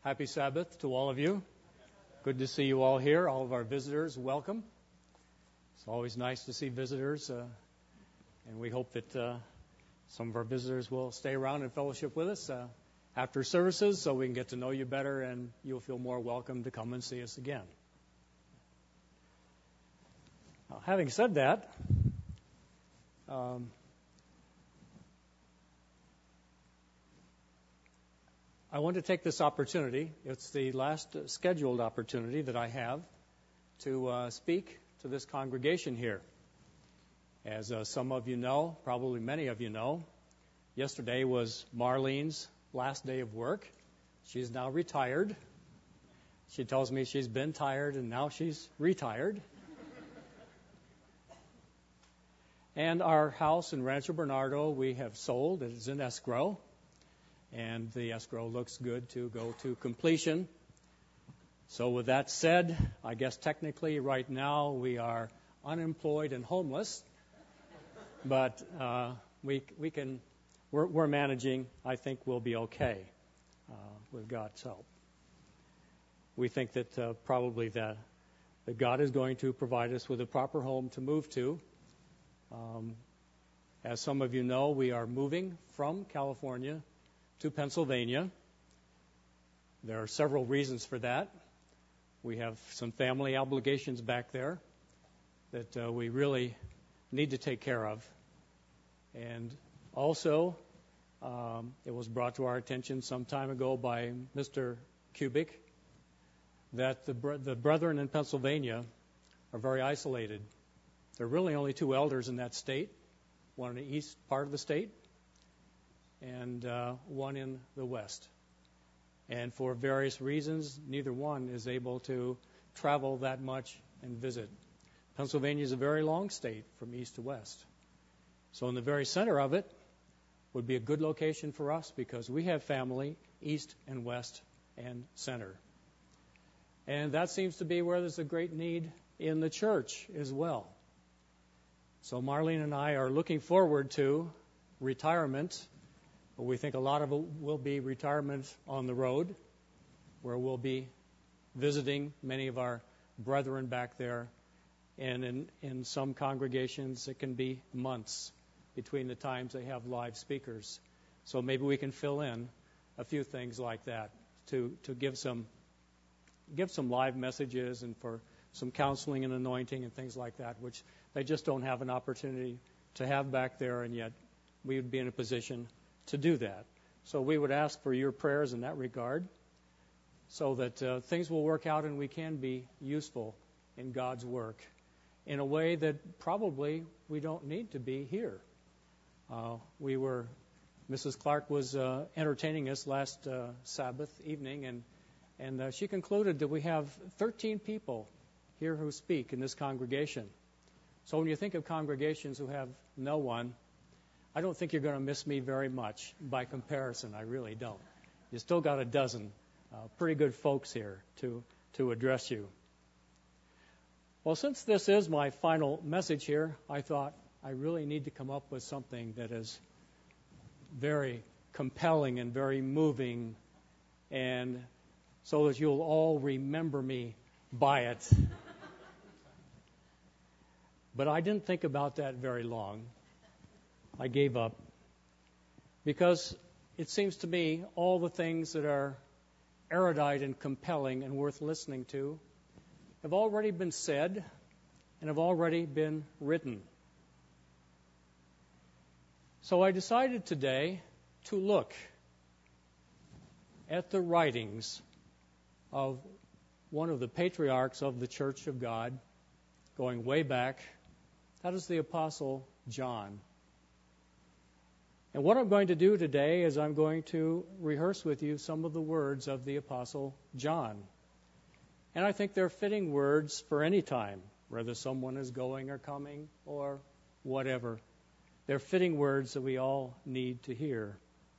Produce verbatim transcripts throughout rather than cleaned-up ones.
Happy Sabbath to all of you. Good to see you all here. All of our visitors, welcome. It's always nice to see visitors, uh, and we hope that uh, some of our visitors will stay around and fellowship with us uh, after services so we can get to know you better and you'll feel more welcome to come and see us again. Now, having said that, um, I want to take this opportunity. It's the last uh, scheduled opportunity that I have to uh, speak to this congregation here. As uh, some of you know, probably many of you know, yesterday was Marlene's last day of work. She's now retired. She tells me she's been tired and now she's retired. And our house in Rancho Bernardo we have sold. It is in escrow. And the escrow looks good to go to completion. So with that said, I guess technically right now we are unemployed and homeless, but uh, we we can we're, we're managing. I think we'll be okay uh, with God's help. We think that uh, probably that that God is going to provide us with a proper home to move to. Um, as some of you know, we are moving from California to Pennsylvania. There are several reasons for that. We have some family obligations back there that uh, we really need to take care of. And also, um, it was brought to our attention some time ago by Mister Kubik that the, br- the brethren in Pennsylvania are very isolated. There are really only two elders in that state, one in the east part of the state and uh, one in the west. And for various reasons, neither one is able to travel that much and visit. Pennsylvania is a very long state from east to west. So in the very center of it would be a good location for us because we have family east and west and center. And that seems to be where there's a great need in the church as well. So Marlene and I are looking forward to retirement. We think a lot of it will be retirement on the road, where we'll be visiting many of our brethren back there. And in, in some congregations, it can be months between the times they have live speakers. So maybe we can fill in a few things like that to, to give some give some live messages and for some counseling and anointing and things like that, which they just don't have an opportunity to have back there, and yet we would be in a position to do that. So we would ask for your prayers in that regard so that uh, things will work out and we can be useful in God's work in a way that probably we don't need to be here. Uh, we were, Missus Clark was uh, entertaining us last uh, Sabbath evening, and, and uh, she concluded that we have thirteen people here who speak in this congregation. So when you think of congregations who have no one, I don't think you're going to miss me very much by comparison. I really don't. You still got a dozen uh, pretty good folks here to, to address you. Well, since this is my final message here, I thought I really need to come up with something that is very compelling and very moving, and so that you'll all remember me by it. But I didn't think about that very long. I gave up because it seems to me all the things that are erudite and compelling and worth listening to have already been said and have already been written. So I decided today to look at the writings of one of the patriarchs of the Church of God, going way back. That is the Apostle John. And what I'm going to do today is I'm going to rehearse with you some of the words of the Apostle John. And I think they're fitting words for any time, whether someone is going or coming or whatever. They're fitting words that we all need to hear.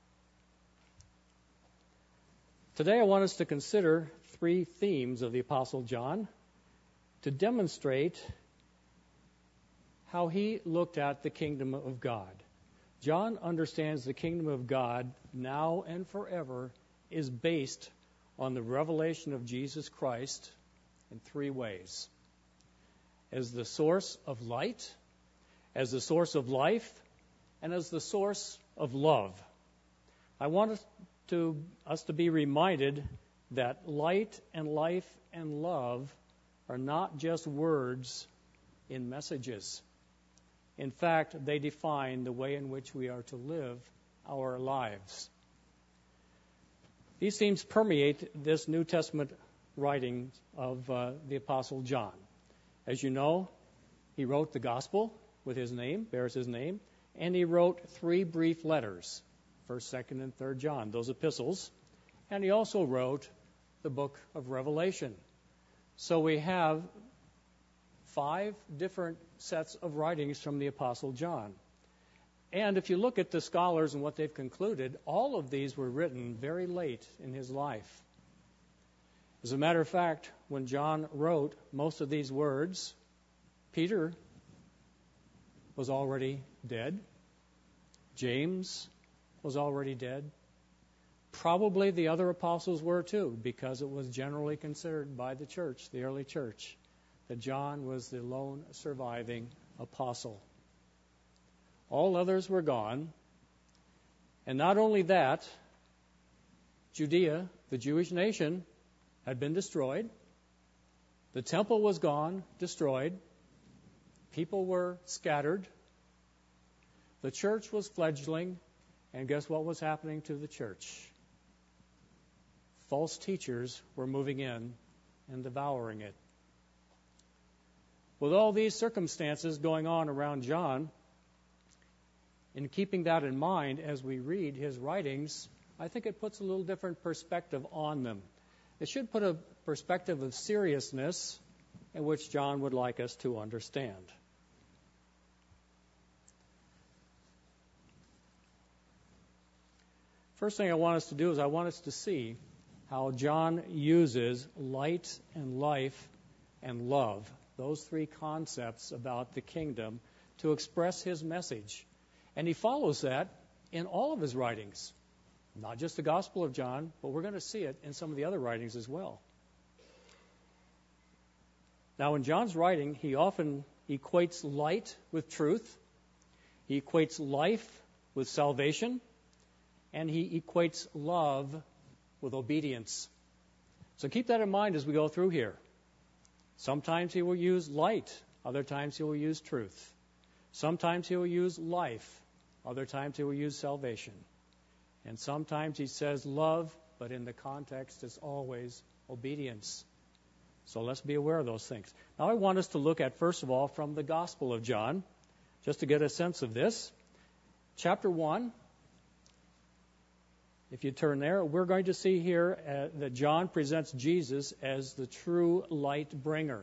Today I want us to consider three themes of the Apostle John to demonstrate how he looked at the kingdom of God. John understands the kingdom of God now and forever is based on the revelation of Jesus Christ in three ways: as the source of light, as the source of life, and as the source of love. I want us to, us to be reminded that light and life and love are not just words in messages. In fact, they define the way in which we are to live our lives. These themes permeate this New Testament writing of uh, the Apostle John. As you know, he wrote the Gospel with his name, bears his name, and he wrote three brief letters, First, Second, and Third John, those epistles. And he also wrote the book of Revelation. So we have five different sets of writings from the Apostle John. And if you look at the scholars and what they've concluded, all of these were written very late in his life. As a matter of fact, when John wrote most of these words, Peter was already dead. James was already dead. Probably the other apostles were too, because it was generally considered by the church, the early church, that John was the lone surviving apostle. All others were gone. And not only that, Judea, the Jewish nation, had been destroyed. The temple was gone, destroyed. People were scattered. The church was fledgling. And guess what was happening to the church? False teachers were moving in and devouring it. With all these circumstances going on around John, in keeping that in mind as we read his writings, I think it puts a little different perspective on them. It should put a perspective of seriousness in which John would like us to understand. First thing I want us to do is I want us to see how John uses light and life and love, those three concepts about the kingdom, to express his message. And he follows that in all of his writings, not just the Gospel of John, but we're going to see it in some of the other writings as well. Now, in John's writing, he often equates light with truth, he equates life with salvation, and he equates love with obedience. So keep that in mind as we go through here. Sometimes he will use light, other times he will use truth. Sometimes he will use life, other times he will use salvation. And sometimes he says love, but in the context it's always obedience. So let's be aware of those things. Now I want us to look at, first of all, from the Gospel of John, just to get a sense of this. Chapter one, if you turn there, we're going to see here uh, that John presents Jesus as the true light bringer.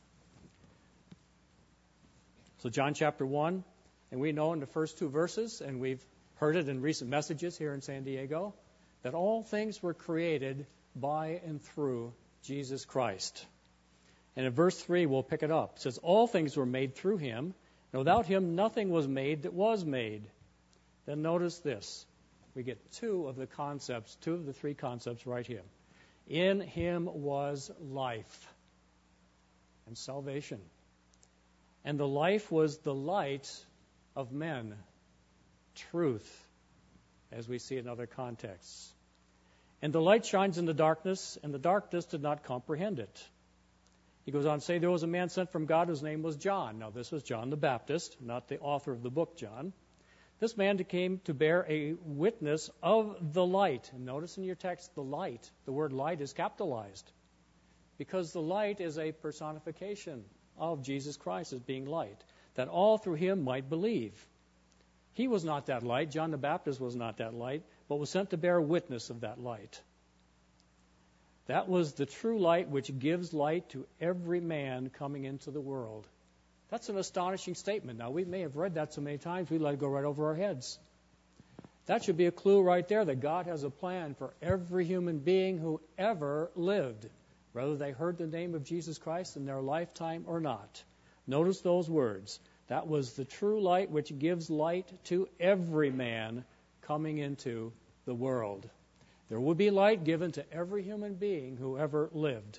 So John chapter one, and we know in the first two verses, and we've heard it in recent messages here in San Diego, that all things were created by and through Jesus Christ. And in verse three, we'll pick it up. It says, all things were made through him, and without him nothing was made that was made. Then notice this. We get two of the concepts, two of the three concepts right here. In him was life and salvation. And the life was the light of men, truth, as we see in other contexts. And the light shines in the darkness, and the darkness did not comprehend it. He goes on to say, there was a man sent from God whose name was John. Now, this was John the Baptist, not the author of the book John. This man came to bear a witness of the light. And notice in your text, the light. The word light is capitalized, because the light is a personification of Jesus Christ as being light, that all through him might believe. He was not that light. John the Baptist was not that light, but was sent to bear witness of that light. That was the true light which gives light to every man coming into the world. That's an astonishing statement. Now, we may have read that so many times, we let it go right over our heads. That should be a clue right there that God has a plan for every human being who ever lived, whether they heard the name of Jesus Christ in their lifetime or not. Notice those words. That was the true light which gives light to every man coming into the world. There will be light given to every human being who ever lived.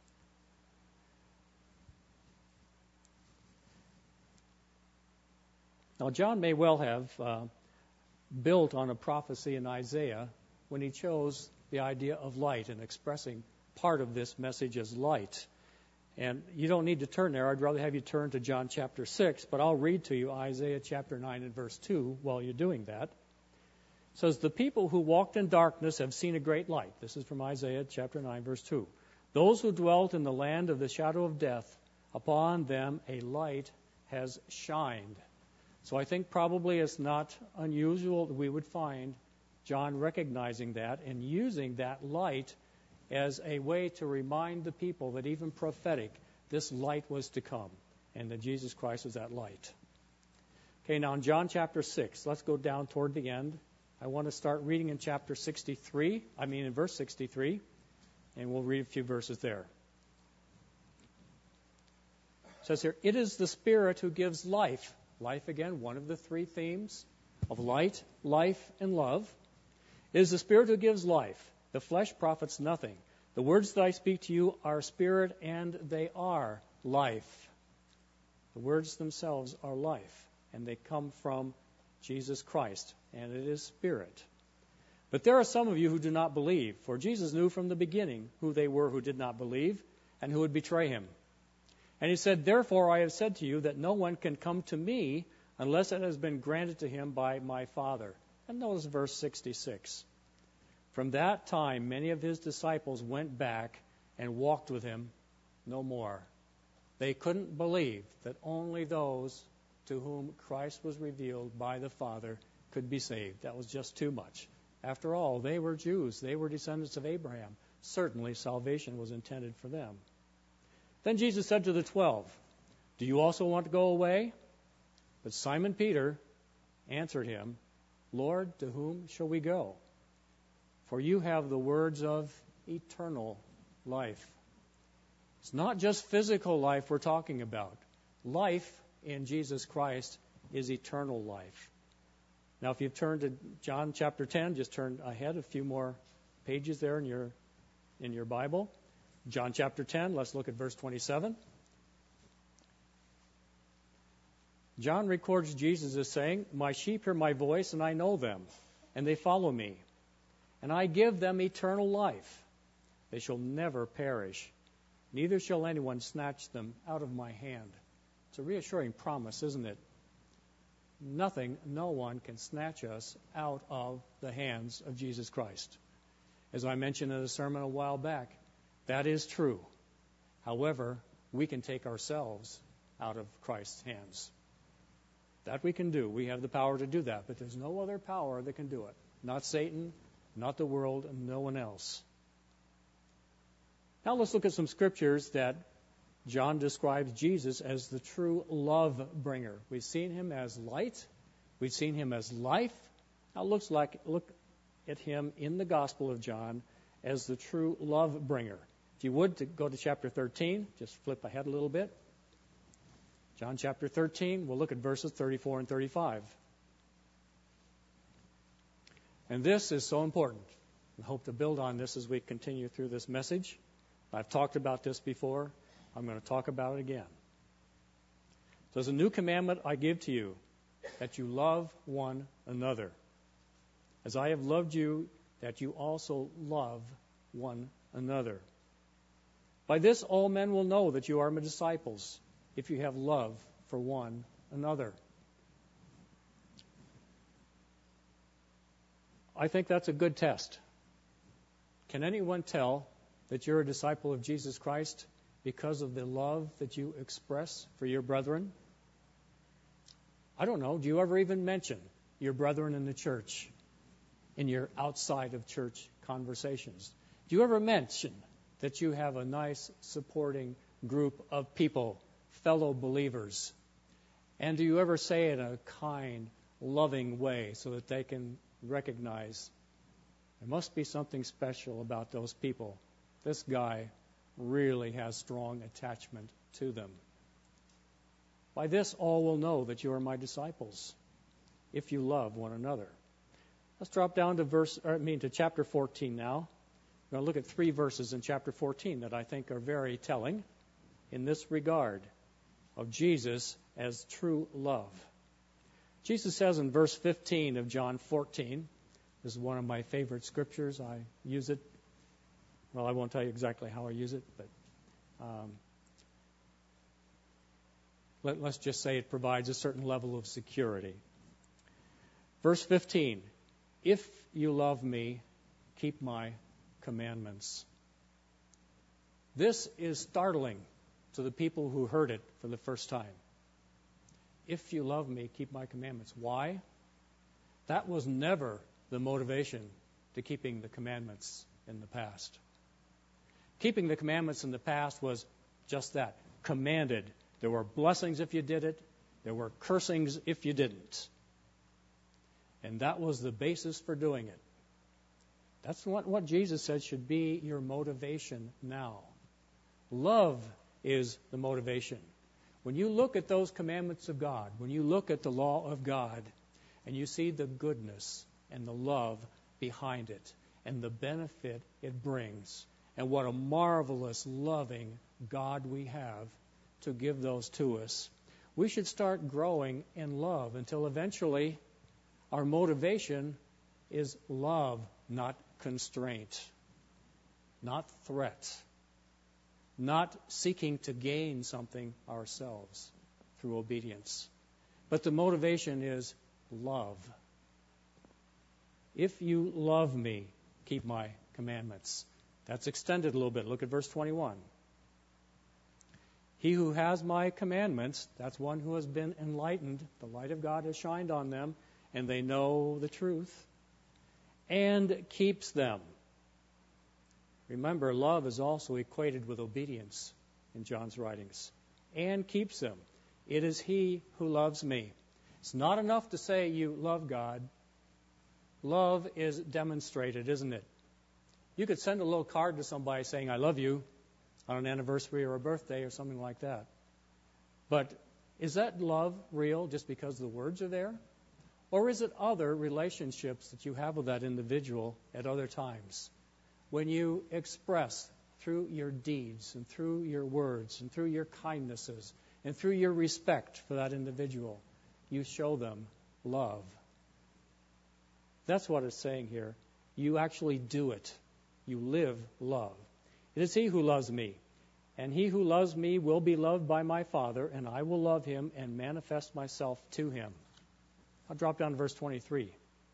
Now, John may well have uh, built on a prophecy in Isaiah when he chose the idea of light and expressing part of this message as light. And you don't need to turn there. I'd rather have you turn to John chapter six, but I'll read to you Isaiah chapter nine and verse two while you're doing that. It says, "The people who walked in darkness have seen a great light." This is from Isaiah chapter nine, verse two. "Those who dwelt in the land of the shadow of death, upon them a light has shined." So I think probably it's not unusual that we would find John recognizing that and using that light as a way to remind the people that even prophetic, this light was to come, and that Jesus Christ was that light. Okay, now in John chapter six, let's go down toward the end. I want to start reading in chapter sixty-three, I mean in verse sixty-three, and we'll read a few verses there. It says here, "It is the Spirit who gives life." Life, again, one of the three themes of light, life, and love. "It is the Spirit who gives life. The flesh profits nothing. The words that I speak to you are spirit, and they are life." The words themselves are life, and they come from Jesus Christ, and it is spirit. "But there are some of you who do not believe, for Jesus knew from the beginning who they were who did not believe and who would betray him. And he said, 'Therefore I have said to you that no one can come to me unless it has been granted to him by my Father.'" And notice verse sixty-six. "From that time many of his disciples went back and walked with him no more." They couldn't believe that only those to whom Christ was revealed by the Father could be saved. That was just too much. After all, they were Jews. They were descendants of Abraham. Certainly salvation was intended for them. Then Jesus said to the twelve, "Do you also want to go away?" But Simon Peter answered him, "Lord, to whom shall we go? For you have the words of eternal life." It's not just physical life we're talking about. Life in Jesus Christ is eternal life. Now, if you've turned to John chapter ten, just turn ahead a few more pages there in your in your Bible. John chapter ten, let's look at verse twenty-seven. John records Jesus as saying, "My sheep hear my voice, and I know them, and they follow me. And I give them eternal life. They shall never perish, neither shall anyone snatch them out of my hand." It's a reassuring promise, isn't it? Nothing, no one can snatch us out of the hands of Jesus Christ. As I mentioned in a sermon a while back, that is true. However, we can take ourselves out of Christ's hands. That we can do. We have the power to do that, but there's no other power that can do it. Not Satan, not the world, and no one else. Now let's look at some scriptures that John describes Jesus as the true love bringer. We've seen him as light. We've seen him as life. Now it looks like look at him in the Gospel of John as the true love bringer. If you would, to go to chapter thirteen, just flip ahead a little bit. John chapter thirteen, we'll look at verses thirty-four and thirty-five. And this is so important. I hope to build on this as we continue through this message. I've talked about this before. I'm going to talk about it again. So as a new commandment I give to you, that you love one another. As I have loved you, that you also love one another. By this all men will know that you are my disciples, if you have love for one another. I think that's a good test. Can anyone tell that you're a disciple of Jesus Christ because of the love that you express for your brethren? I don't know. Do you ever even mention your brethren in the church in your outside of church conversations? Do you ever mention that you have a nice supporting group of people, fellow believers? And do you ever say it in a kind, loving way so that they can recognize there must be something special about those people? This guy really has strong attachment to them. By this all will know that you are my disciples, if you love one another. Let's drop down to verse, or I mean to chapter fourteen now. We're going to look at three verses in chapter fourteen that I think are very telling in this regard of Jesus as true love. Jesus says in verse fifteen of John fourteen, this is one of my favorite scriptures. I use it. Well, I won't tell you exactly how I use it, but um, let, let's just say it provides a certain level of security. Verse fifteen, if you love me, keep my commandments. This is startling to the people who heard it for the first time. If you love me, keep my commandments. Why? That was never the motivation to keeping the commandments in the past. Keeping the commandments in the past was just that, commanded. There were blessings if you did it. There were cursings if you didn't. And that was the basis for doing it. That's what, what Jesus said should be your motivation now. Love is the motivation. When you look at those commandments of God, when you look at the law of God, and you see the goodness and the love behind it, and the benefit it brings, and what a marvelous, loving God we have to give those to us, we should start growing in love until eventually our motivation is love, not constraint, not threat, not seeking to gain something ourselves through obedience. But the motivation is love. If you love me, keep my commandments. That's extended a little bit. Look at verse twenty-one. He who has my commandments, that's one who has been enlightened. The light of God has shined on them, and they know the truth, and keeps them. Remember, love is also equated with obedience in John's writings. And keeps them. It is he who loves me. It's not enough to say you love God. Love is demonstrated, isn't it? You could send a little card to somebody saying, I love you, on an anniversary or a birthday or something like that. But is that love real just because the words are there? Or is it other relationships that you have with that individual at other times? When you express through your deeds and through your words and through your kindnesses and through your respect for that individual, you show them love. That's what it's saying here. You actually do it. You live love. It is he who loves me. And he who loves me will be loved by my Father, and I will love him and manifest myself to him. I'll drop down to verse twenty-three.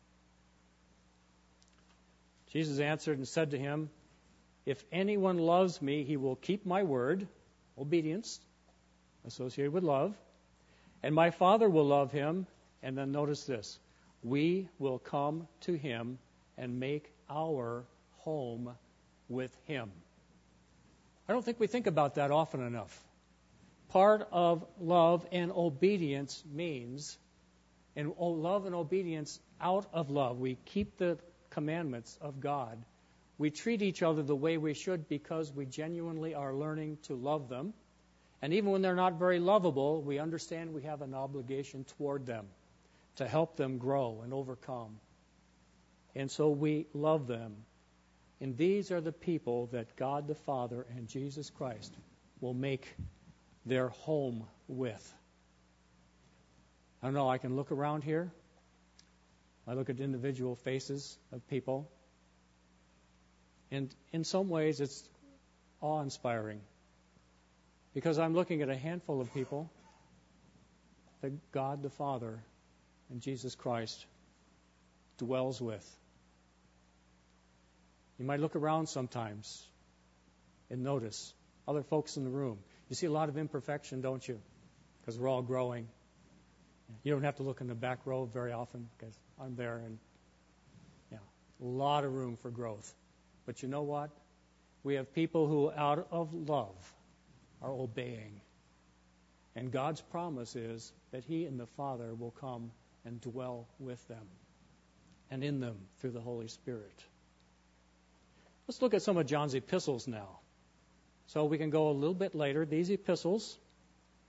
Jesus answered and said to him, if anyone loves me, he will keep my word, obedience, associated with love, and my Father will love him. And then notice this, we will come to him and make our home with him. I don't think we think about that often enough. Part of love and obedience means, and love and obedience out of love, we keep the commandments of God. We treat each other the way we should because we genuinely are learning to love them. And even when they're not very lovable, we understand we have an obligation toward them to help them grow and overcome. And so we love them. And these are the people that God the Father and Jesus Christ will make their home with. I don't know, I can look around here. I look at individual faces of people. And in some ways it's awe-inspiring. Because I'm looking at a handful of people that God the Father and Jesus Christ dwells with. You might look around sometimes and notice other folks in the room. You see a lot of imperfection, don't you? Because we're all growing. You don't have to look in the back row very often because I'm there, and yeah, a lot of room for growth. But you know what? We have people who, out of love, are obeying. And God's promise is that he and the Father will come and dwell with them and in them through the Holy Spirit. Let's look at some of John's epistles now. So we can go a little bit later. These epistles,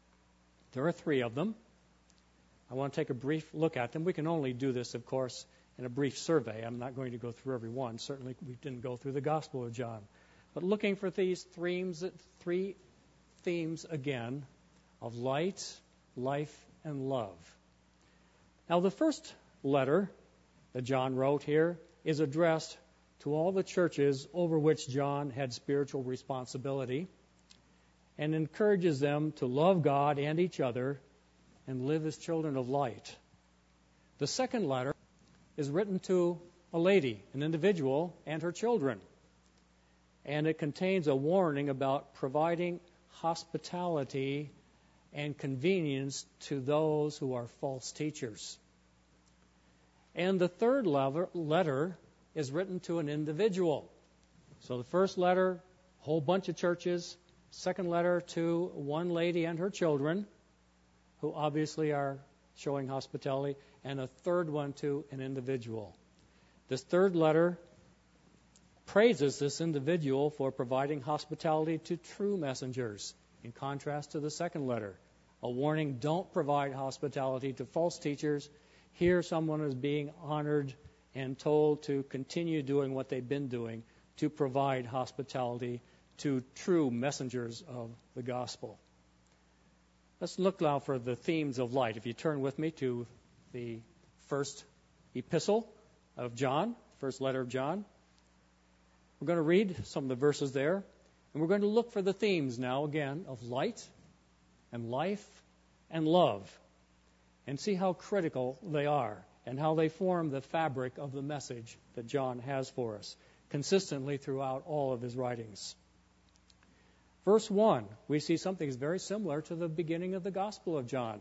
there are three of them. I want to take a brief look at them. We can only do this, of course, in a brief survey. I'm not going to go through every one. Certainly we didn't go through the Gospel of John. But looking for these themes, three themes again of light, life, and love. Now the first letter that John wrote here is addressed to all the churches over which John had spiritual responsibility and encourages them to love God and each other and live as children of light. The second letter is written to a lady, an individual, and her children. And it contains a warning about providing hospitality and convenience to those who are false teachers. And the third letter is written to an individual. So the first letter, a whole bunch of churches. Second letter to one lady and her children, who obviously are showing hospitality. And a third one to an individual. This third letter praises this individual for providing hospitality to true messengers, in contrast to the second letter. A warning, don't provide hospitality to false teachers. Here someone is being honored and told to continue doing what they've been doing, to provide hospitality to true messengers of the gospel. Let's look now for the themes of light. If you turn with me to the first epistle of John, first letter of John. We're going to read some of the verses there, and we're going to look for the themes now again of light and life and love, and see how critical they are and how they form the fabric of the message that John has for us consistently throughout all of his writings. Verse one, we see something that's very similar to the beginning of the Gospel of John.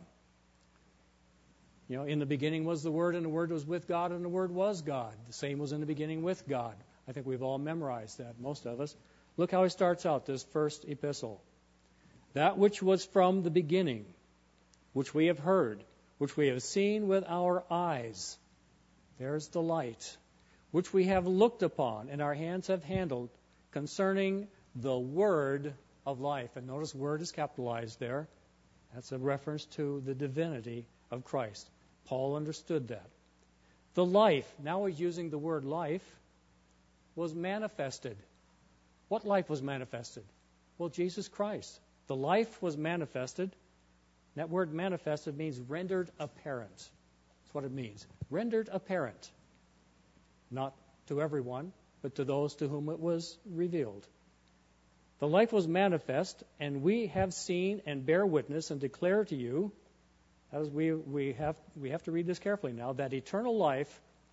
You know, in the beginning was the Word, and the Word was with God, and the Word was God. The same was in the beginning with God. I think we've all memorized that, most of us. Look how he starts out this first epistle. That which was from the beginning, which we have heard, which we have seen with our eyes. There's the light. Which we have looked upon, and our hands have handled, concerning the Word of life. And notice Word is capitalized there. That's a reference to the divinity of Christ. Paul understood that. The life, now he's using the word life, was manifested. What life was manifested? Well, Jesus Christ. The life was manifested. That word manifested means rendered apparent. That's what it means. Rendered apparent. Not to everyone, but to those to whom it was revealed. The life was manifest, and we have seen and bear witness and declare to you, as we we have we have to read this carefully now, that eternal life,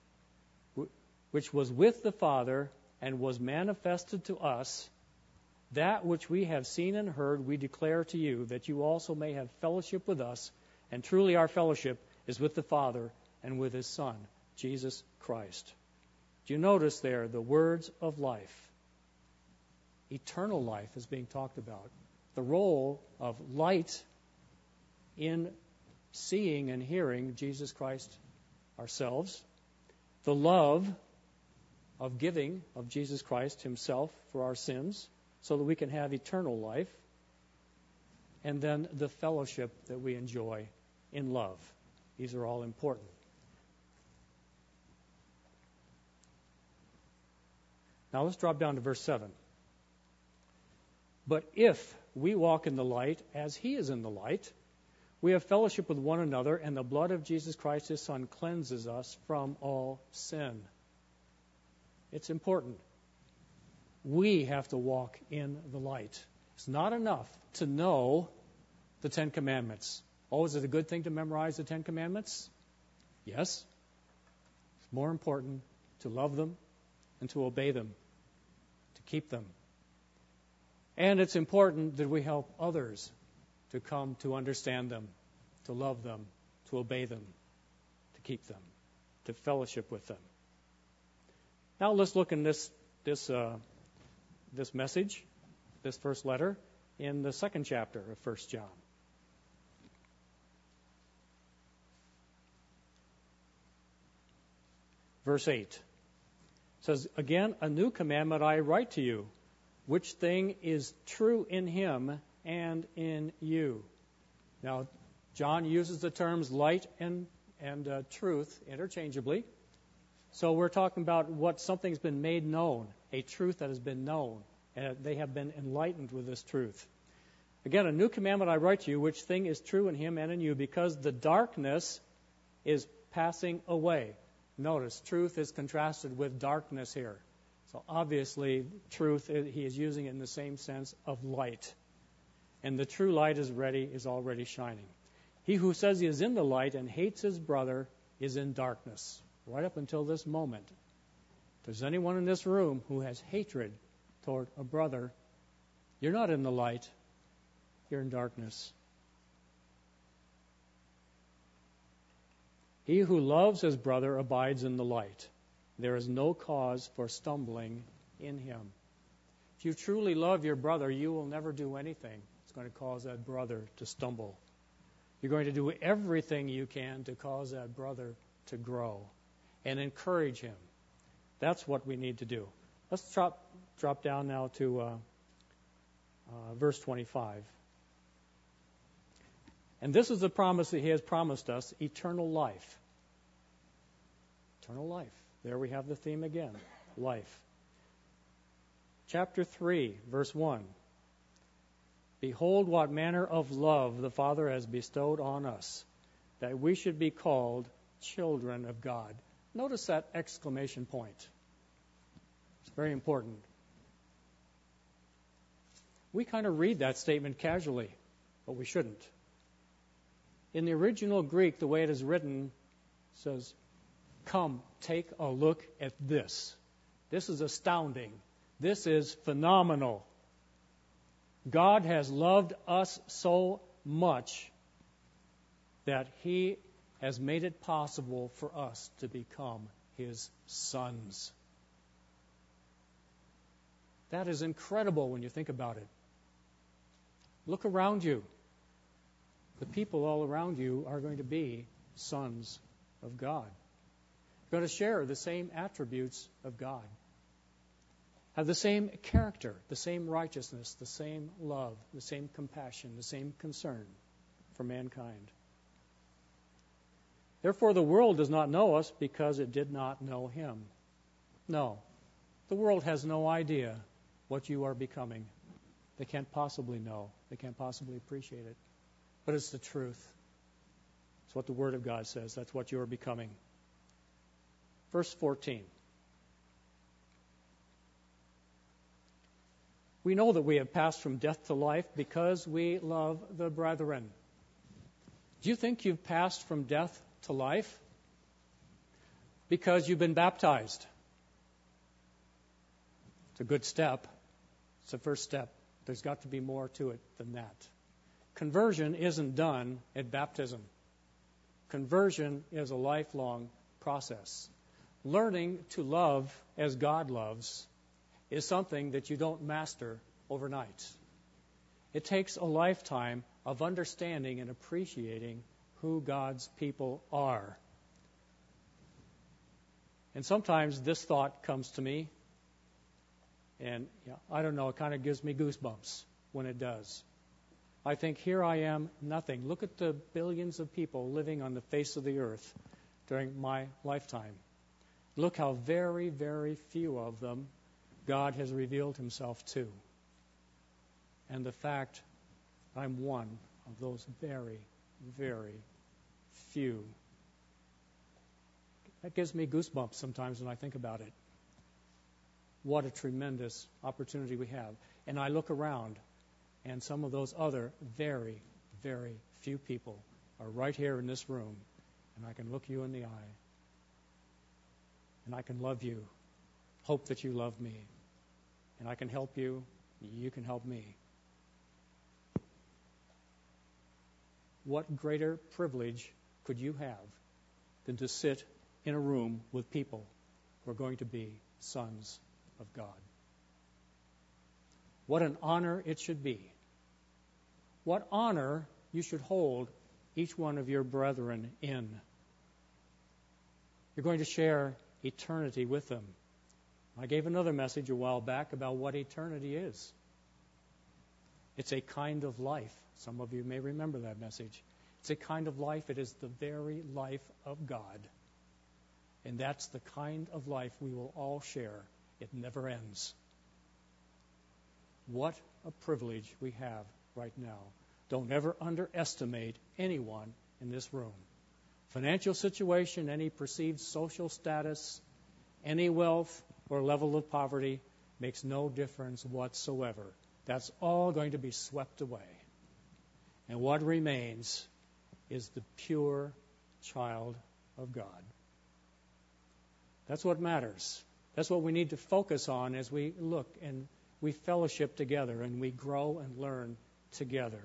which was with the Father and was manifested to us, that which we have seen and heard, we declare to you, that you also may have fellowship with us. And truly our fellowship is with the Father and with His Son, Jesus Christ. Do you notice there the words of life? Eternal life is being talked about. The role of light in seeing and hearing Jesus Christ ourselves. The love of giving of Jesus Christ Himself for our sins so that we can have eternal life. And then the fellowship that we enjoy in love. These are all important. Now let's drop down to verse seven. But if we walk in the light as He is in the light, we have fellowship with one another, and the blood of Jesus Christ, His Son, cleanses us from all sin. It's important. We have to walk in the light. It's not enough to know the Ten Commandments. Oh, is it a good thing to memorize the Ten Commandments? Yes. It's more important to love them and to obey them, to keep them. And it's important that we help others to come to understand them, to love them, to obey them, to keep them, to fellowship with them. Now let's look in this this uh, this message, this first letter, in the second chapter of First John. Verse eight says, "Again, a new commandment I write to you, which thing is true in Him and in you." Now, John uses the terms light and, and uh, truth interchangeably. So we're talking about what something's been made known, a truth that has been known, and they have been enlightened with this truth. Again, a new commandment I write to you, which thing is true in him and in you, because the darkness is passing away. Notice, truth is contrasted with darkness here. So obviously, truth, he is using it in the same sense of light. And the true light is ready, is already shining. He who says he is in the light and hates his brother is in darkness. Right up until this moment. If there's anyone in this room who has hatred toward a brother, you're not in the light, you're in darkness. He who loves his brother abides in the light. There is no cause for stumbling in him. If you truly love your brother, you will never do anything that's going to cause that brother to stumble. You're going to do everything you can to cause that brother to grow and encourage him. That's what we need to do. Let's drop drop down now to uh, uh, verse twenty-five. And this is the promise that he has promised us, eternal life. Eternal life. There we have the theme again, life. Chapter three, verse one. Behold what manner of love the Father has bestowed on us, that we should be called children of God. Notice that exclamation point. It's very important. We kind of read that statement casually, but we shouldn't. In the original Greek, the way it is written says, come, take a look at this. This is astounding. This is phenomenal. God has loved us so much that he has made it possible for us to become his sons. That is incredible when you think about it. Look around you. The people all around you are going to be sons of God. They're going to share the same attributes of God. Have the same character, the same righteousness, the same love, the same compassion, the same concern for mankind. Therefore, the world does not know us because it did not know him. No, the world has no idea what you are becoming. They can't possibly know. They can't possibly appreciate it. But it's the truth. It's what the Word of God says. That's what you are becoming. Verse fourteen. We know that we have passed from death to life because we love the brethren. Do you think you've passed from death to life? Because you've been baptized. It's a good step. It's the first step. There's got to be more to it than that. Conversion isn't done at baptism. Conversion is a lifelong process. Learning to love as God loves is something that you don't master overnight. It takes a lifetime of understanding and appreciating who God's people are. And sometimes this thought comes to me, and you know, I don't know, it kind of gives me goosebumps when it does. I think, here I am, nothing. Look at the billions of people living on the face of the earth during my lifetime. Look how very, very few of them God has revealed himself to. And the fact I'm one of those very, very few. That gives me goosebumps sometimes when I think about it. What a tremendous opportunity we have. And I look around, and some of those other very, very few people are right here in this room, and I can look you in the eye, and I can love you, hope that you love me, and I can help you, you can help me. What greater privilege could you have than to sit in a room with people who are going to be sons of God? What an honor it should be. What honor you should hold each one of your brethren in. You're going to share eternity with them. I gave another message a while back about what eternity is. It's a kind of life. Some of you may remember that message. It's a kind of life. It is the very life of God. And that's the kind of life we will all share. It never ends. What a privilege we have right now. Don't ever underestimate anyone in this room. Financial situation, any perceived social status, any wealth or level of poverty makes no difference whatsoever. That's all going to be swept away. And what remains is the pure child of God. That's what matters. That's what we need to focus on as we look and we fellowship together and we grow and learn together.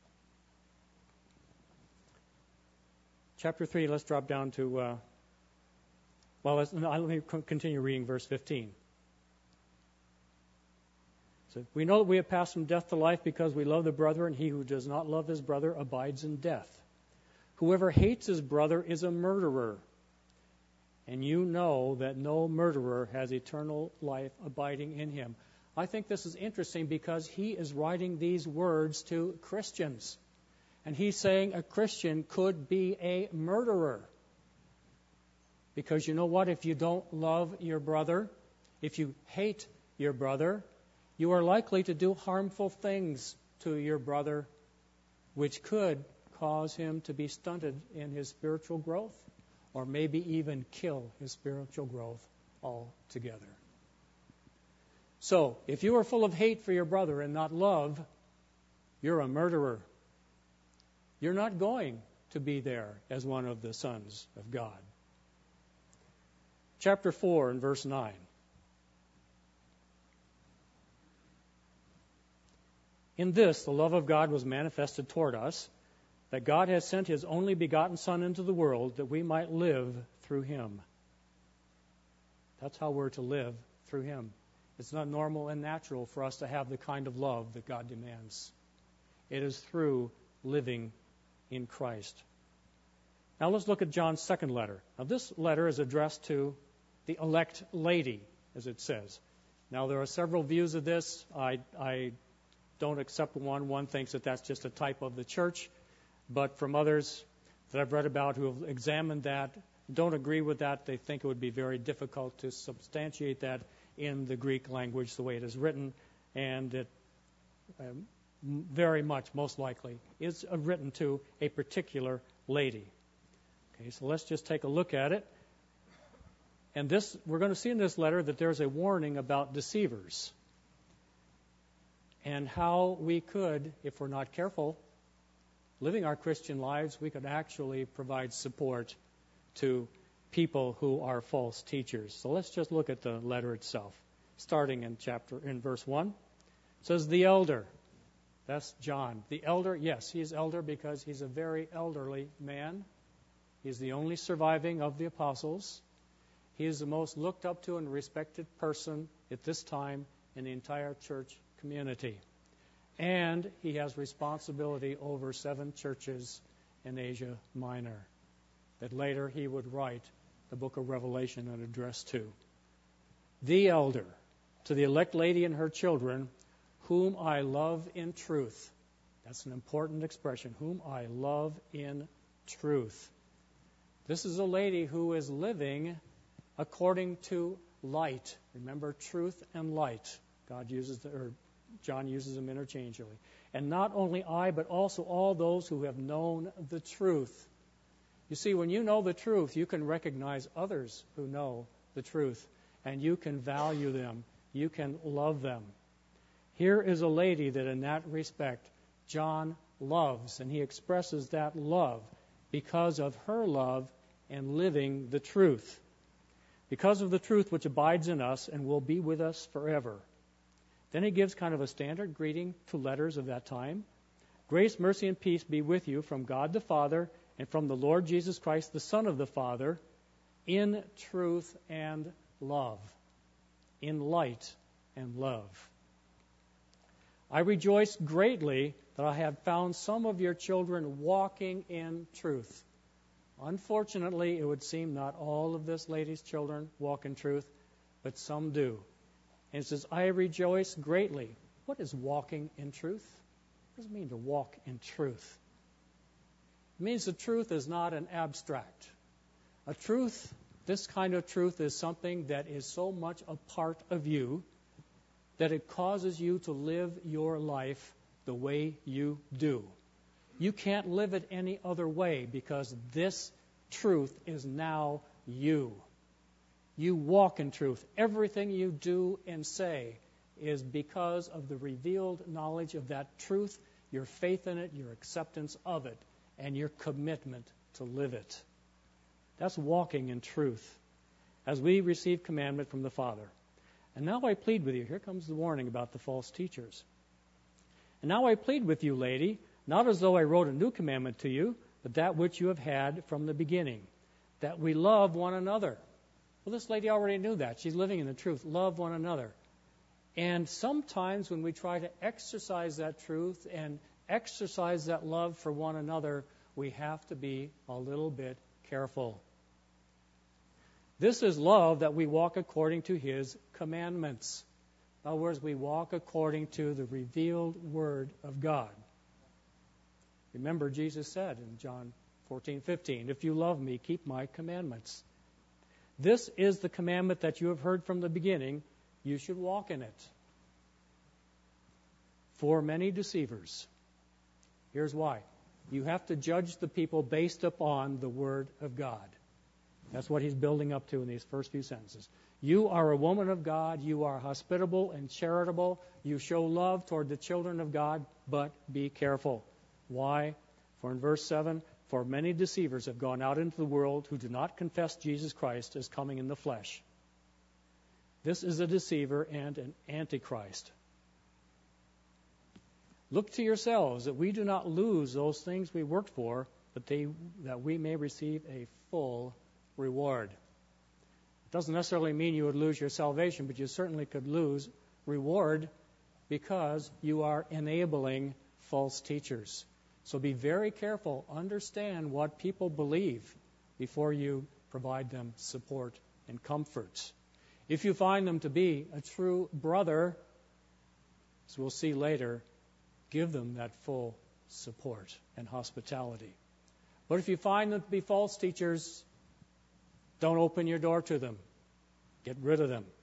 Chapter three, let's drop down to, uh, well, let's, no, let me continue reading verse fifteen. So, we know that we have passed from death to life because we love the brother, and he who does not love his brother abides in death. Whoever hates his brother is a murderer, and you know that no murderer has eternal life abiding in him. I think this is interesting because he is writing these words to Christians. And he's saying a Christian could be a murderer. Because you know what? If you don't love your brother, if you hate your brother, you are likely to do harmful things to your brother, which could cause him to be stunted in his spiritual growth, or maybe even kill his spiritual growth altogether. So, if you are full of hate for your brother and not love, you're a murderer. You're not going to be there as one of the sons of God. Chapter four and verse nine. In this, the love of God was manifested toward us, that God has sent his only begotten Son into the world that we might live through him. That's how we're to live, through him. It's not normal and natural for us to have the kind of love that God demands. It is through living in Christ. Now let's look at John's second letter. Now this letter is addressed to the elect lady, as it says. Now there are several views of this. I, I don't accept one. One thinks that that's just a type of the church. But from others that I've read about who have examined that, don't agree with that. They think it would be very difficult to substantiate that in the Greek language the way it is written, and it um, very much, most likely, is uh, written to a particular lady. Okay, so let's just take a look at it. And this, we're going to see in this letter that there's a warning about deceivers and how we could, if we're not careful, living our Christian lives, we could actually provide support to people who are false teachers. So let's just look at the letter itself, starting in chapter in verse one. It says, the elder. That's John. The elder, yes, he is elder because he's a very elderly man. He's the only surviving of the apostles. He is the most looked up to and respected person at this time in the entire church community. And he has responsibility over seven churches in Asia Minor that later he would write the book of Revelation and address to. The elder, to the elect lady and her children, whom I love in truth. That's an important expression, whom I love in truth. This is a lady who is living according to light. Remember, truth and light. God uses the, or John uses them interchangeably. And not only I, but also all those who have known the truth. You see, when you know the truth, you can recognize others who know the truth, and you can value them. You can love them. Here is a lady that in that respect John loves, and he expresses that love because of her love and living the truth. Because of the truth which abides in us and will be with us forever. Then he gives kind of a standard greeting to letters of that time. Grace, mercy, and peace be with you from God the Father and from the Lord Jesus Christ, the Son of the Father, in truth and love, in light and love. I rejoice greatly that I have found some of your children walking in truth. Unfortunately, it would seem not all of this lady's children walk in truth, but some do. And it says, I rejoice greatly. What is walking in truth? What does it mean to walk in truth? It means the truth is not an abstract. A truth This kind of truth is something that is so much a part of you that it causes you to live your life the way you do. You can't live it any other way because this truth is now you. You walk in truth. Everything you do and say is because of the revealed knowledge of that truth, your faith in it, your acceptance of it, and your commitment to live it. That's walking in truth as we receive commandment from the Father. And now I plead with you. Here comes the warning about the false teachers. And now I plead with you, lady, not as though I wrote a new commandment to you, but that which you have had from the beginning, that we love one another. Well, this lady already knew that. She's living in the truth. Love one another. And sometimes when we try to exercise that truth and exercise that love for one another, we have to be a little bit careful. This is love, that we walk according to His commandments. In other words, we walk according to the revealed Word of God. Remember, Jesus said in John fourteen fifteen, if you love me, keep my commandments. This is the commandment that you have heard from the beginning. You should walk in it. For many deceivers. Here's why. You have to judge the people based upon the Word of God. That's what he's building up to in these first few sentences. You are a woman of God. You are hospitable and charitable. You show love toward the children of God, but be careful. Why? For in verse seven, for many deceivers have gone out into the world who do not confess Jesus Christ as coming in the flesh. This is a deceiver and an antichrist. Look to yourselves that we do not lose those things we worked for, but they, that we may receive a full reward. It doesn't necessarily mean you would lose your salvation, but you certainly could lose reward because you are enabling false teachers. So be very careful. Understand what people believe before you provide them support and comfort. If you find them to be a true brother, as we'll see later, give them that full support and hospitality. But if you find them to be false teachers, don't open your door to them. Get rid of them.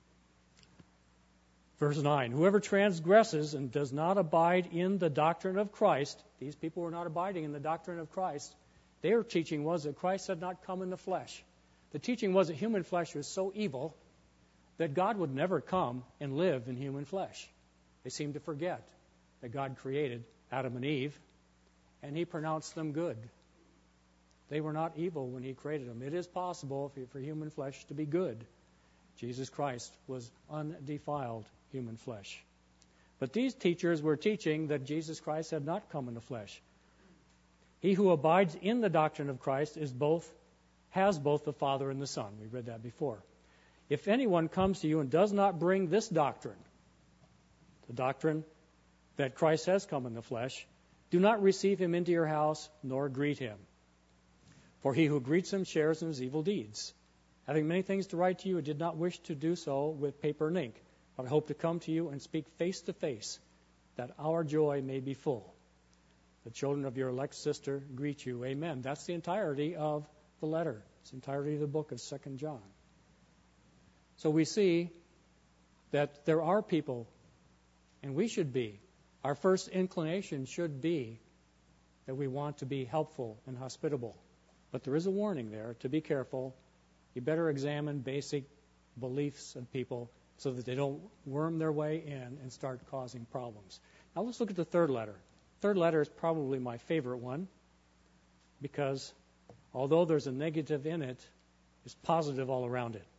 Verse nine, whoever transgresses and does not abide in the doctrine of Christ, these people were not abiding in the doctrine of Christ. Their teaching was that Christ had not come in the flesh. The teaching was that human flesh was so evil that God would never come and live in human flesh. They seemed to forget that God created Adam and Eve, and He pronounced them good. They were not evil when He created them. It is possible for human flesh to be good. Jesus Christ was undefiled human flesh. But these teachers were teaching that Jesus Christ had not come in the flesh. He who abides in the doctrine of Christ is both, has both the Father and the Son. We read that before. If anyone comes to you and does not bring this doctrine, the doctrine that Christ has come in the flesh, do not receive him into your house, nor greet him. For he who greets him shares in his evil deeds. Having many things to write to you, I did not wish to do so with paper and ink, but I hope to come to you and speak face to face, that our joy may be full. The children of your elect sister greet you. Amen. That's the entirety of the letter. It's the entirety of the book of Second John. So we see that there are people, and we should be, our first inclination should be that we want to be helpful and hospitable. But there is a warning there to be careful. You better examine basic beliefs of people so that they don't worm their way in and start causing problems. Now let's look at the third letter. Third letter is probably my favorite one because although there's a negative in it, it's positive all around it.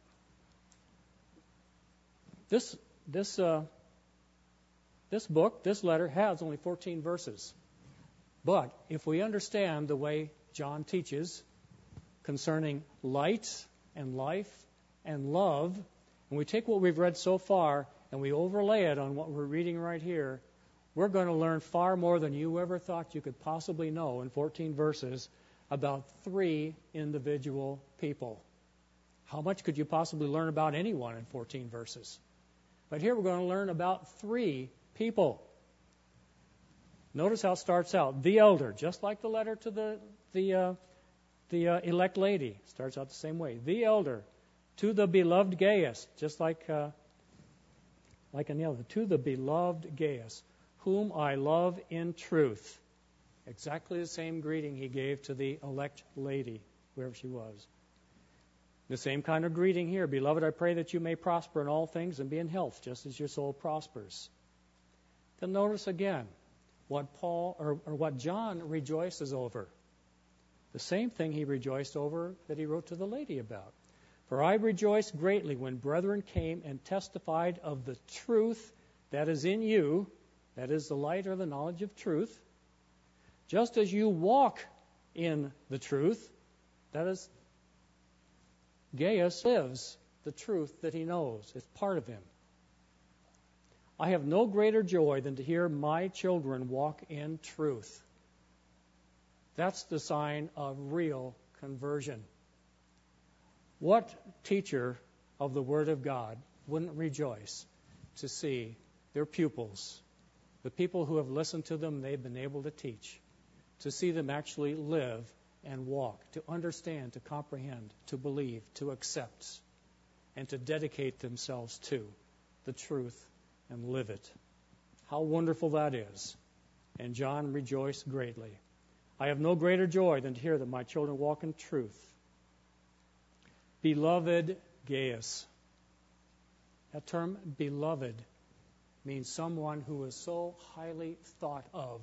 This this uh, this book, this letter, has only fourteen verses. But if we understand the way John teaches concerning light and life and love, and we take what we've read so far and we overlay it on what we're reading right here, we're going to learn far more than you ever thought you could possibly know in fourteen verses about three individual people. How much could you possibly learn about anyone in fourteen verses? But here we're going to learn about three people. Notice how it starts out. The elder, just like the letter to the the uh, the uh, elect lady, starts out the same way. The elder, to the beloved Gaius, just like uh, like an elder, to the beloved Gaius, whom I love in truth. Exactly the same greeting he gave to the elect lady, wherever she was. The same kind of greeting here. Beloved, I pray that you may prosper in all things and be in health, just as your soul prospers. Then notice again what Paul or, or what John rejoices over. The same thing he rejoiced over that he wrote to the lady about. For I rejoiced greatly when brethren came and testified of the truth that is in you, that is the light or the knowledge of truth, just as you walk in the truth, that is, Gaius lives the truth that he knows. It's part of him. I have no greater joy than to hear my children walk in truth. That's the sign of real conversion. What teacher of the Word of God wouldn't rejoice to see their pupils, the people who have listened to them, they've been able to teach, to see them actually live and walk, to understand, to comprehend, to believe, to accept, and to dedicate themselves to the truth and live it. How wonderful that is. And John rejoiced greatly. I have no greater joy than to hear that my children walk in truth. Beloved Gaius. That term, beloved, means someone who is so highly thought of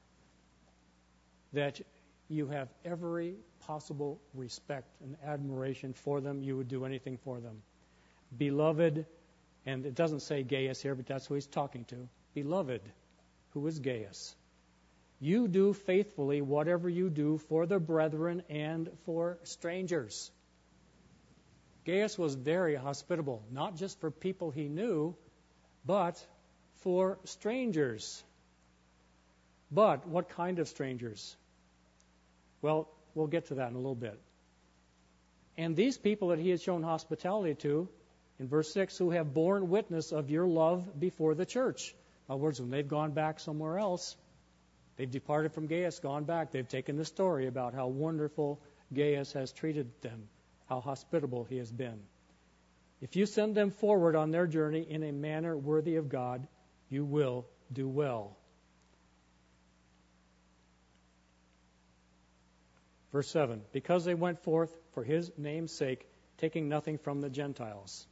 that you have every possible respect and admiration for them. You would do anything for them. Beloved, and it doesn't say Gaius here, but that's who he's talking to. Beloved, who is Gaius. You do faithfully whatever you do for the brethren and for strangers. Gaius was very hospitable, not just for people he knew, but for strangers. But what kind of strangers? Well, we'll get to that in a little bit. And these people that he had shown hospitality to, in verse six, who have borne witness of your love before the church. In other words, when they've gone back somewhere else, they've departed from Gaius, gone back, they've taken the story about how wonderful Gaius has treated them, how hospitable he has been. If you send them forward on their journey in a manner worthy of God, you will do well. Verse seven, because they went forth for his name's sake, taking nothing from the Gentiles.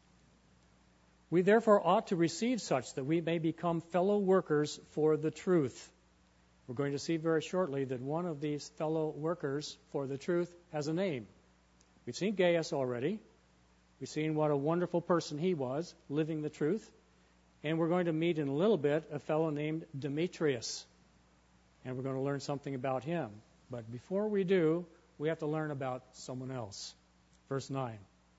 We therefore ought to receive such that we may become fellow workers for the truth. We're going to see very shortly that one of these fellow workers for the truth has a name. We've seen Gaius already. We've seen what a wonderful person he was, living the truth. And we're going to meet in a little bit a fellow named Demetrius. And we're going to learn something about him. But before we do, we have to learn about someone else. Verse nine.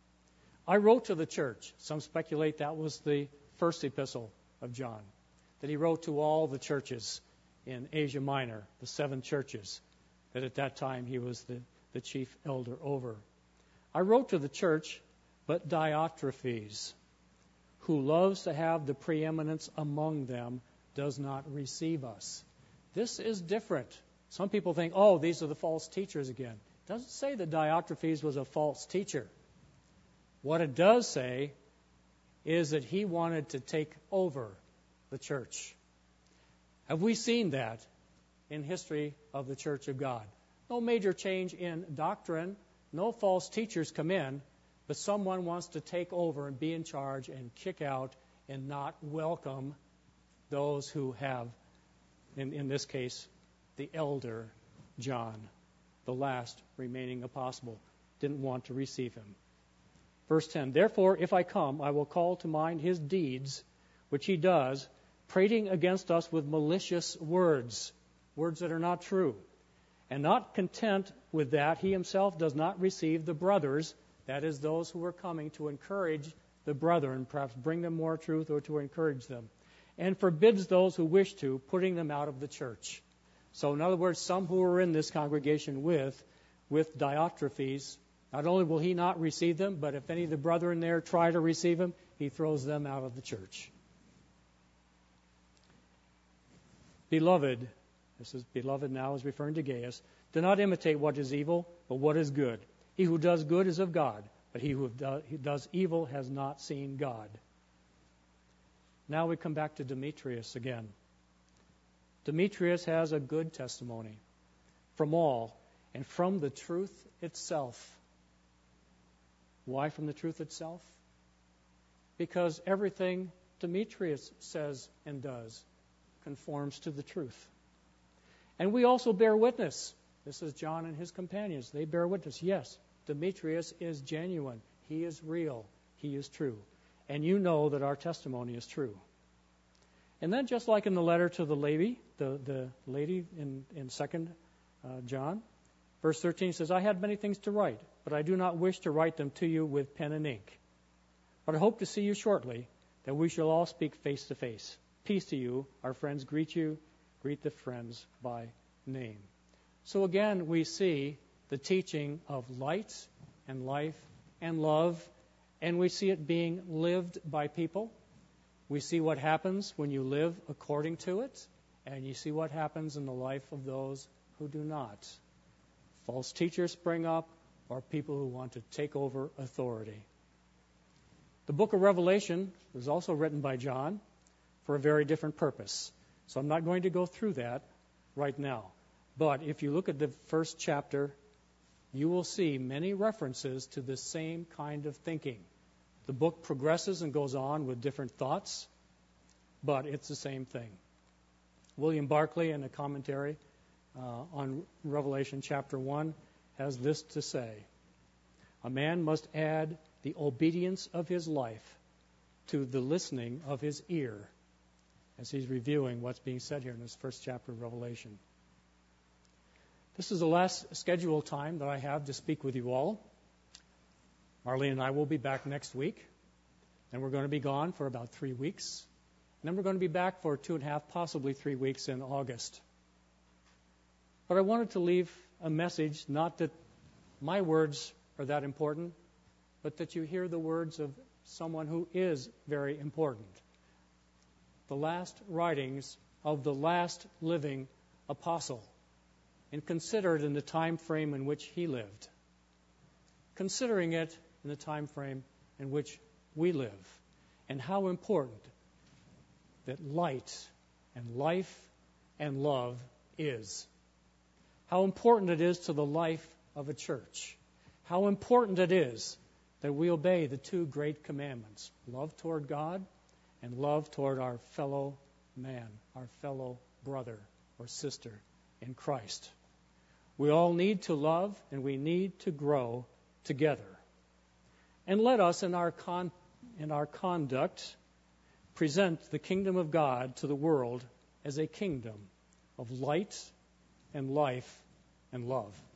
I wrote to the church. Some speculate that was the first epistle of John, that he wrote to all the churches in Asia Minor, the seven churches that at that time he was the, the chief elder over. I wrote to the church, but Diotrephes, who loves to have the preeminence among them, does not receive us. This is different. Some people think, oh, these are the false teachers again. It doesn't say that Diotrephes was a false teacher. What it does say is that he wanted to take over the church. Have we seen that in history of the Church of God? No major change in doctrine, no false teachers come in, but someone wants to take over and be in charge and kick out and not welcome those who have, in, in this case, the elder John, the last remaining apostle, didn't want to receive him. Verse ten, therefore, if I come, I will call to mind his deeds, which he does, prating against us with malicious words, words that are not true. And not content with that, he himself does not receive the brothers, that is, those who are coming to encourage the brethren, perhaps bring them more truth or to encourage them, and forbids those who wish to, putting them out of the church. So, in other words, some who are in this congregation with, with Diotrephes, not only will he not receive them, but if any of the brethren there try to receive him, he throws them out of the church. Beloved, this is beloved now is referring to Gaius, do not imitate what is evil, but what is good. He who does good is of God, but he who do, he does evil has not seen God. Now we come back to Demetrius again. Demetrius has a good testimony from all and from the truth itself. Why from the truth itself? Because everything Demetrius says and does conforms to the truth. And we also bear witness. This is John and his companions. They bear witness. Yes, Demetrius is genuine. He is real. He is true. And you know that our testimony is true. And then just like in the letter to the lady, the, the lady in, in Second uh, John, verse thirteen says, I had many things to write, but I do not wish to write them to you with pen and ink. But I hope to see you shortly, that we shall all speak face to face. Peace to you. Our friends greet you. Greet the friends by name. So again, we see the teaching of light and life and love, and we see it being lived by people. We see what happens when you live according to it, and you see what happens in the life of those who do not. False teachers spring up, or people who want to take over authority. The book of Revelation was also written by John for a very different purpose. So I'm not going to go through that right now. But if you look at the first chapter, you will see many references to the same kind of thinking. The book progresses and goes on with different thoughts, but it's the same thing. William Barclay, in a commentary uh, on Revelation chapter one, has this to say: a man must add the obedience of his life to the listening of his ear, as he's reviewing what's being said here in this first chapter of Revelation. This is the last scheduled time that I have to speak with you all. Marlene and I will be back next week, and we're going to be gone for about three weeks. And then we're going to be back for two and a half, possibly three weeks in August. But I wanted to leave a message, not that my words are that important, but that you hear the words of someone who is very important. The last writings of the last living apostle, and consider it in the time frame in which he lived. Considering it in the time frame in which we live, and how important that light and life and love is. How important it is to the life of a church. How important it is that we obey the two great commandments: love toward God and love toward our fellow man, our fellow brother or sister in Christ. We all need to love, and we need to grow together. And let us, in our con- in our conduct, present the kingdom of God to the world as a kingdom of light and life and love.